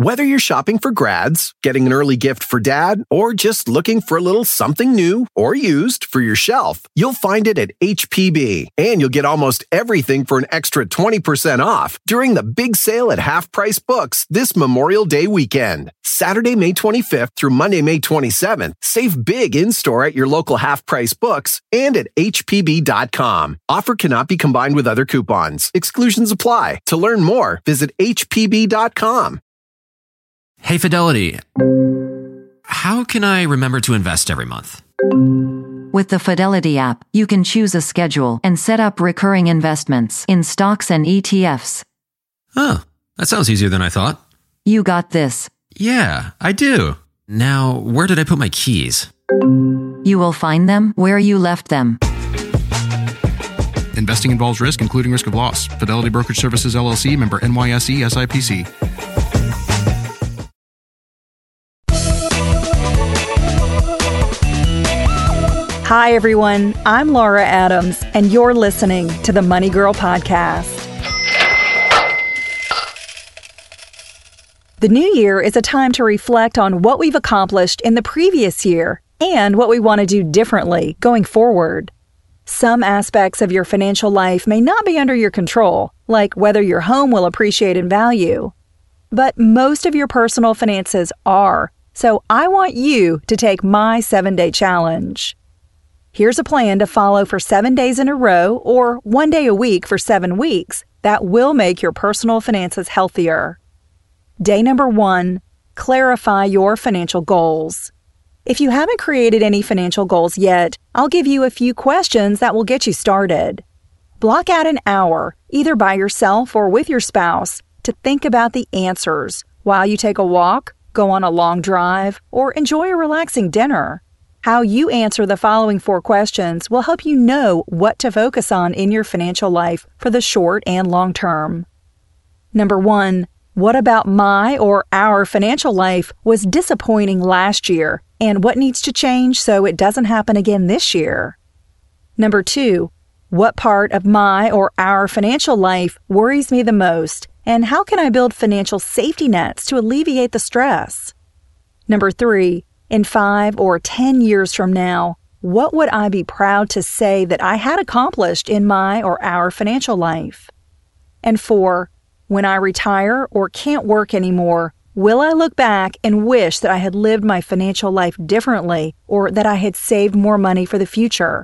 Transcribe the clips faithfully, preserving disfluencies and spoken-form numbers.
Whether you're shopping for grads, getting an early gift for dad, or just looking for a little something new or used for your shelf, you'll find it at H P B. And you'll get almost everything for an extra twenty percent off during the big sale at Half Price Books this Memorial Day weekend. Saturday, May twenty-fifth through Monday, May twenty-seventh. Save big in-store at your local Half Price Books and at H P B dot com. Offer cannot be combined with other coupons. Exclusions apply. To learn more, visit H P B dot com. Hey, Fidelity. How can I remember to invest every month? With the Fidelity app, you can choose a schedule and set up recurring investments in stocks and E T Fs. Oh, that sounds easier than I thought. You got this. Yeah, I do. Now, where did I put my keys? You will find them where you left them. Investing involves risk, including risk of loss. Fidelity Brokerage Services, L L C, member N Y S E, S I P C. Hi, everyone. I'm Laura Adams, and you're listening to the Money Girl Podcast. The new year is a time to reflect on what we've accomplished in the previous year and what we want to do differently going forward. Some aspects of your financial life may not be under your control, like whether your home will appreciate in value. But most of your personal finances are, so I want you to take my seven-day challenge. Here's a plan to follow for seven days in a row or one day a week for seven weeks that will make your personal finances healthier. Day number one, clarify your financial goals. If you haven't created any financial goals yet, I'll give you a few questions that will get you started. Block out an hour, either by yourself or with your spouse, to think about the answers while you take a walk, go on a long drive, or enjoy a relaxing dinner. How you answer the following four questions will help you know what to focus on in your financial life for the short and long term. Number one, what about my or our financial life was disappointing last year, and what needs to change so it doesn't happen again this year? Number two, what part of my or our financial life worries me the most, and how can I build financial safety nets to alleviate the stress? Number three, in five or ten years from now, what would I be proud to say that I had accomplished in my or our financial life? And four, when I retire or can't work anymore, will I look back and wish that I had lived my financial life differently or that I had saved more money for the future?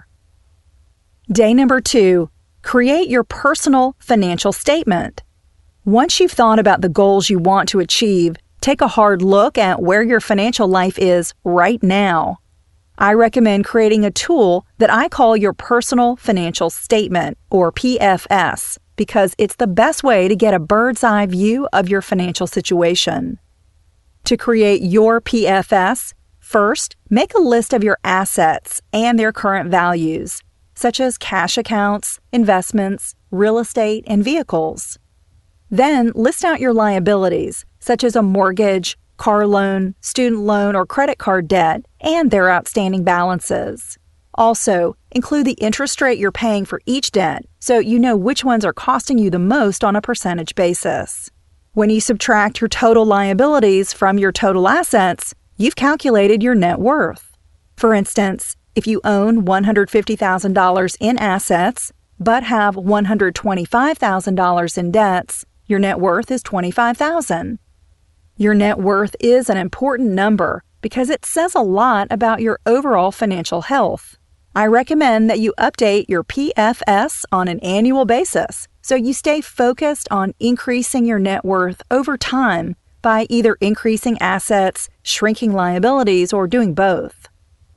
Day number two, create your personal financial statement. Once you've thought about the goals you want to achieve, take a hard look at where your financial life is right now. I recommend creating a tool that I call your Personal Financial Statement, or P F S, because it's the best way to get a bird's eye view of your financial situation. To create your P F S, first, make a list of your assets and their current values, such as cash accounts, investments, real estate, and vehicles. Then, list out your liabilities, such as a mortgage, car loan, student loan, or credit card debt, and their outstanding balances. Also, include the interest rate you're paying for each debt so you know which ones are costing you the most on a percentage basis. When you subtract your total liabilities from your total assets, you've calculated your net worth. For instance, if you own one hundred fifty thousand dollars in assets but have one hundred twenty-five thousand dollars in debts, your net worth is twenty-five thousand dollars. Your net worth is an important number because it says a lot about your overall financial health. I recommend that you update your P F S on an annual basis so you stay focused on increasing your net worth over time by either increasing assets, shrinking liabilities, or doing both.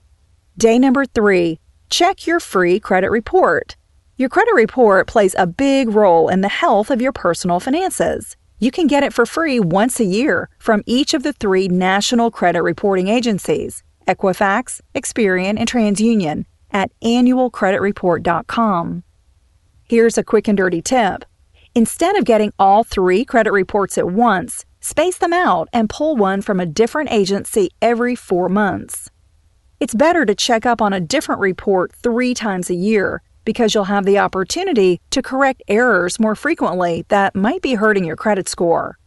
Day number three, check your free credit report. Your credit report plays a big role in the health of your personal finances. You can get it for free once a year from each of the three national credit reporting agencies, Equifax, Experian, and TransUnion, at annual credit report dot com. Here's a quick and dirty tip. Instead of getting all three credit reports at once, space them out and pull one from a different agency every four months. It's better to check up on a different report three times a year because you'll have the opportunity to correct errors more frequently that might be hurting your credit score.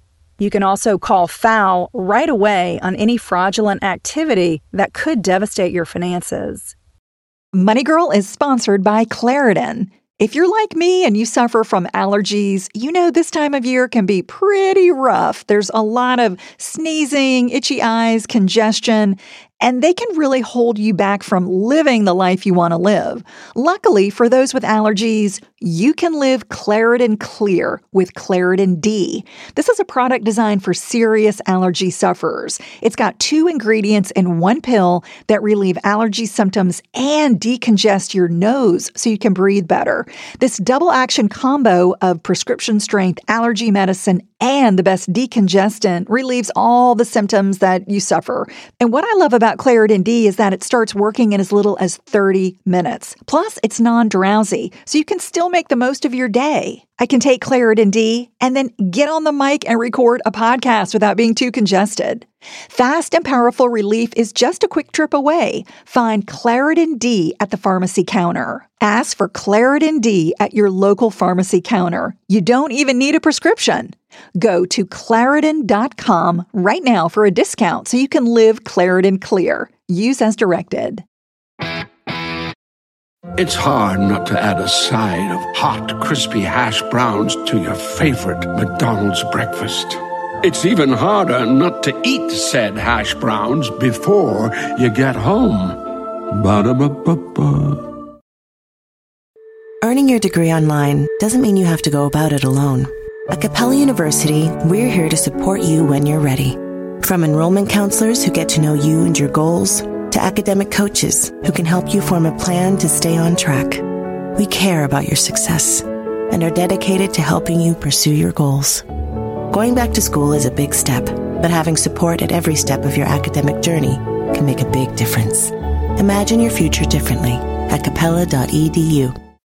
You can also call foul right away on any fraudulent activity that could devastate your finances. Money Girl is sponsored by Claritin. If you're like me and you suffer from allergies, you know this time of year can be pretty rough. There's a lot of sneezing, itchy eyes, congestion, and they can really hold you back from living the life you want to live. Luckily, for those with allergies, you can live Claritin Clear with Claritin D. This is a product designed for serious allergy sufferers. It's got two ingredients in one pill that relieve allergy symptoms and decongest your nose so you can breathe better. This double action combo of prescription strength allergy medicine and the best decongestant relieves all the symptoms that you suffer. And what I love about Claritin D is that it starts working in as little as thirty minutes. Plus, it's non-drowsy, so you can still make the most of your day. I can take Claritin D and then get on the mic and record a podcast without being too congested. Fast and powerful relief is just a quick trip away. Find Claritin D at the pharmacy counter. Ask for Claritin D at your local pharmacy counter. You don't even need a prescription. Go to Claritin dot com right now for a discount so you can live Claritin Clear. Use as directed. It's hard not to add a side of hot, crispy hash browns to your favorite McDonald's breakfast. It's even harder not to eat said hash browns before you get home. Ba-da-ba-ba-ba. Earning your degree online doesn't mean you have to go about it alone. At Capella University, we're here to support you when you're ready. From enrollment counselors who get to know you and your goals, to academic coaches who can help you form a plan to stay on track. We care about your success and are dedicated to helping you pursue your goals. Going back to school is a big step, but having support at every step of your academic journey can make a big difference. Imagine your future differently at capella dot e d u.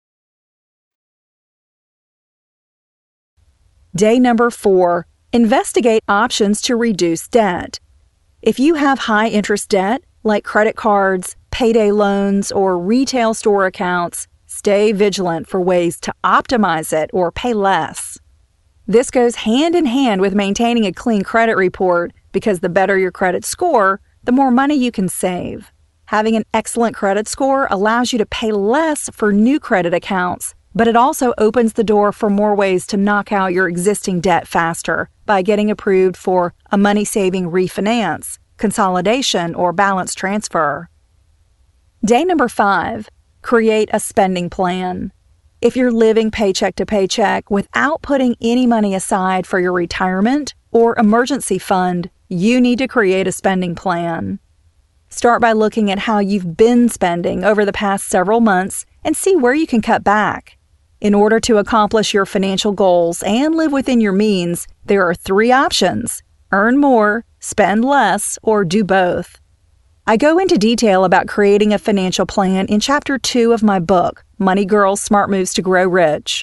Day number four, investigate options to reduce debt. If you have high interest debt, like credit cards, payday loans, or retail store accounts, stay vigilant for ways to optimize it or pay less. This goes hand in hand with maintaining a clean credit report because the better your credit score, the more money you can save. Having an excellent credit score allows you to pay less for new credit accounts, but it also opens the door for more ways to knock out your existing debt faster by getting approved for a money-saving refinance, consolidation, or balance transfer. Day number five, create a spending plan. If you're living paycheck to paycheck without putting any money aside for your retirement or emergency fund, you need to create a spending plan. Start by looking at how you've been spending over the past several months and see where you can cut back. In order to accomplish your financial goals and live within your means, there are three options: earn more, spend less, or do both. I go into detail about creating a financial plan in Chapter two of my book, Money Girl: Smart Moves to Grow Rich.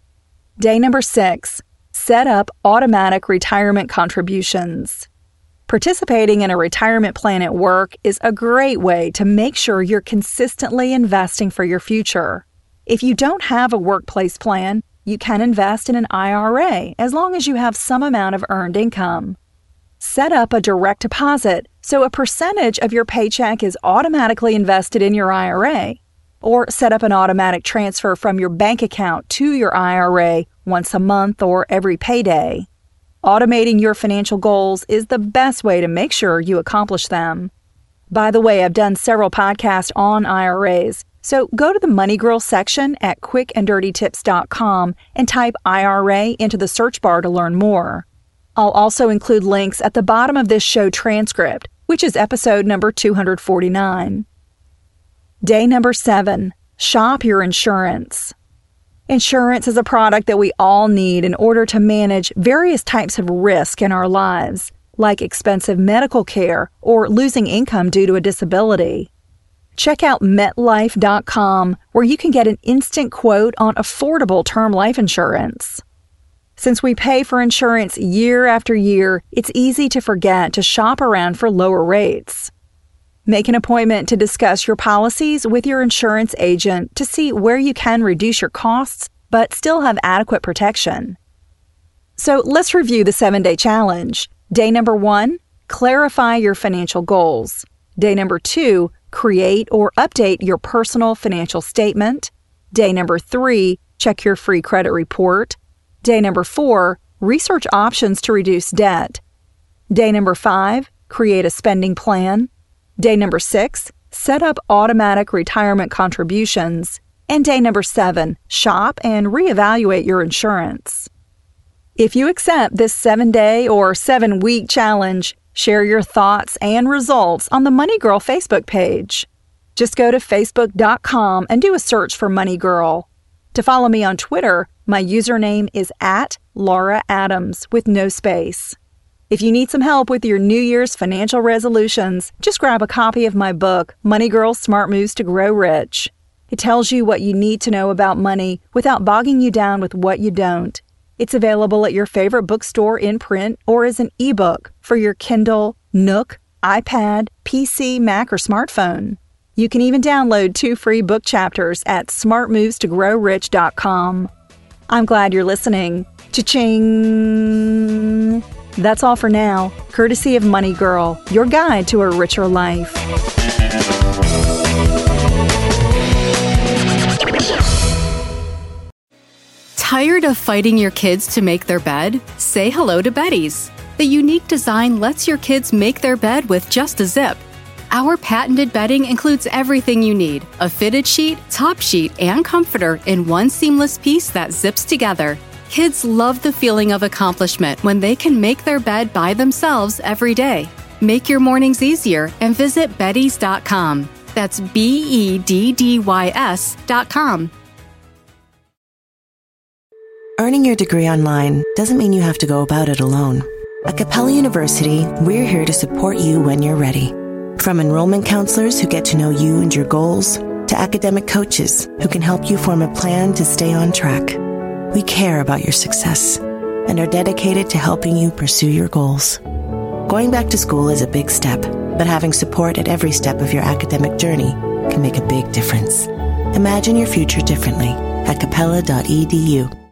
Day number six, set up automatic retirement contributions. Participating in a retirement plan at work is a great way to make sure you're consistently investing for your future. If you don't have a workplace plan, you can invest in an I R A as long as you have some amount of earned income. Set up a direct deposit so a percentage of your paycheck is automatically invested in your I R A. Or set up an automatic transfer from your bank account to your I R A once a month or every payday. Automating your financial goals is the best way to make sure you accomplish them. By the way, I've done several podcasts on I R As, so go to the Money Girl section at quick and dirty tips dot com and type I R A into the search bar to learn more. I'll also include links at the bottom of this show transcript, which is episode number two hundred forty-nine. Day number seven, shop your insurance. Insurance is a product that we all need in order to manage various types of risk in our lives, like expensive medical care or losing income due to a disability. Check out MetLife dot com, where you can get an instant quote on affordable term life insurance. Since we pay for insurance year after year, it's easy to forget to shop around for lower rates. Make an appointment to discuss your policies with your insurance agent to see where you can reduce your costs but still have adequate protection. So let's review the seven-day challenge. Day number one, clarify your financial goals. Day number two, create or update your personal financial statement. Day number three, check your free credit report. Day number four, research options to reduce debt. Day number five, create a spending plan. Day number six, set up automatic retirement contributions. And day number seven, shop and reevaluate your insurance. If you accept this seven-day or seven-week challenge, share your thoughts and results on the Money Girl Facebook page. Just go to facebook dot com and do a search for Money Girl. To follow me on Twitter, my username is at Laura Adams with no space. If you need some help with your New Year's financial resolutions, just grab a copy of my book, Money Girl Smart Moves to Grow Rich. It tells you what you need to know about money without bogging you down with what you don't. It's available at your favorite bookstore in print or as an ebook for your Kindle, Nook, iPad, P C, Mac, or smartphone. You can even download two free book chapters at smart moves to grow rich dot com. I'm glad you're listening. Cha-ching! That's all for now, courtesy of Money Girl, your guide to a richer life. Tired of fighting your kids to make their bed? Say hello to Betty's. The unique design lets your kids make their bed with just a zip. Our patented bedding includes everything you need: a fitted sheet, top sheet, and comforter in one seamless piece that zips together. Kids love the feeling of accomplishment when they can make their bed by themselves every day. Make your mornings easier and visit beddys dot com. That's B E D D Y S dot com. Earning your degree online doesn't mean you have to go about it alone. At Capella University, we're here to support you when you're ready. From enrollment counselors who get to know you and your goals, to academic coaches who can help you form a plan to stay on track. We care about your success and are dedicated to helping you pursue your goals. Going back to school is a big step, but having support at every step of your academic journey can make a big difference. Imagine your future differently at capella dot e d u.